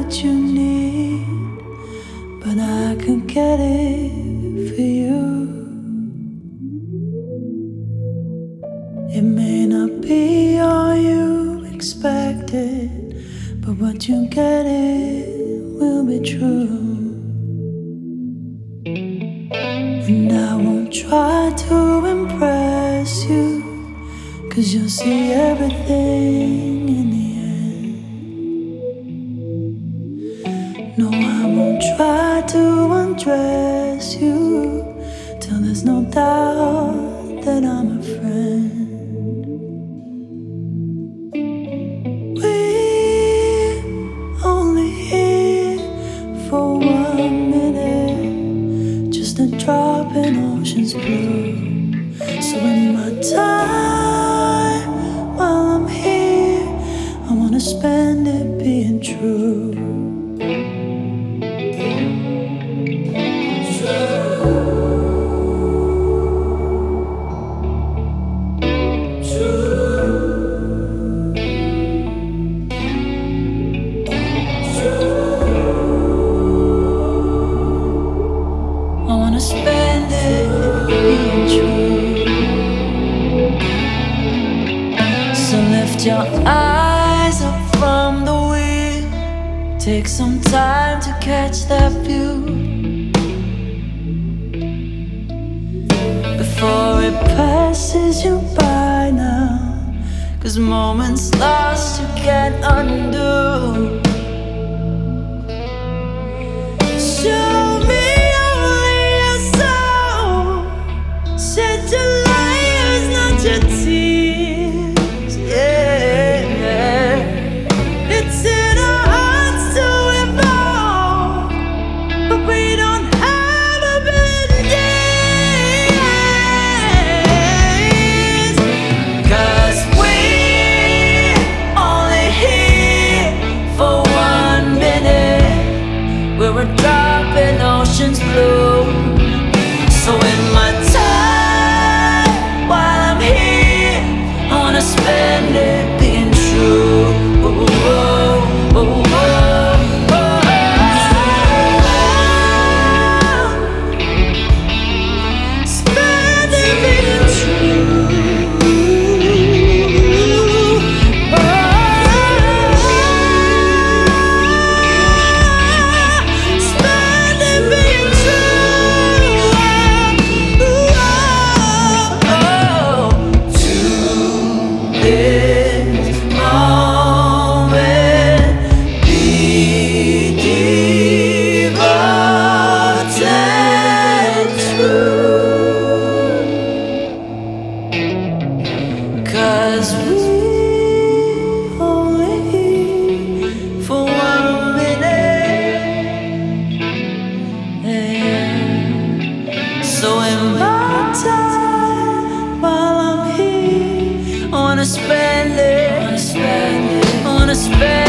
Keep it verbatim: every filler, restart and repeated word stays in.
what you need, but I could get it for you. It may not be all you expected, but what you get it will be true. And I won't try to impress you, 'cause you'll see everything in the end. No, I won't try to undress you till there's no doubt that I'm a friend. We're only here for one minute, just a drop in ocean's blue. So in my time while I'm here, I wanna spend it being true. I wanna spend it being true. So lift your eyes up from the wheel, take some time to catch that view before it passes you by now, 'cause moments lost you can't undo. Show me only your soul, shed your liars, not your tears. Yeah, it's in our hearts to evolve, but we don't have a billion days. 'Cause we're only here for one minute, we're a drop in ocean's blue. So in my time while I'm here, I wanna spend it being true. Ooh, oh, oh, oh, oh. Spend it being true. Oh, spend it being true. Ooh, oh, oh. To this moment, be devoted true. 'Cause we're only here for one minute. Yeah. So in my time while I'm here, I wanna spend it, I wanna spend it, I wanna spend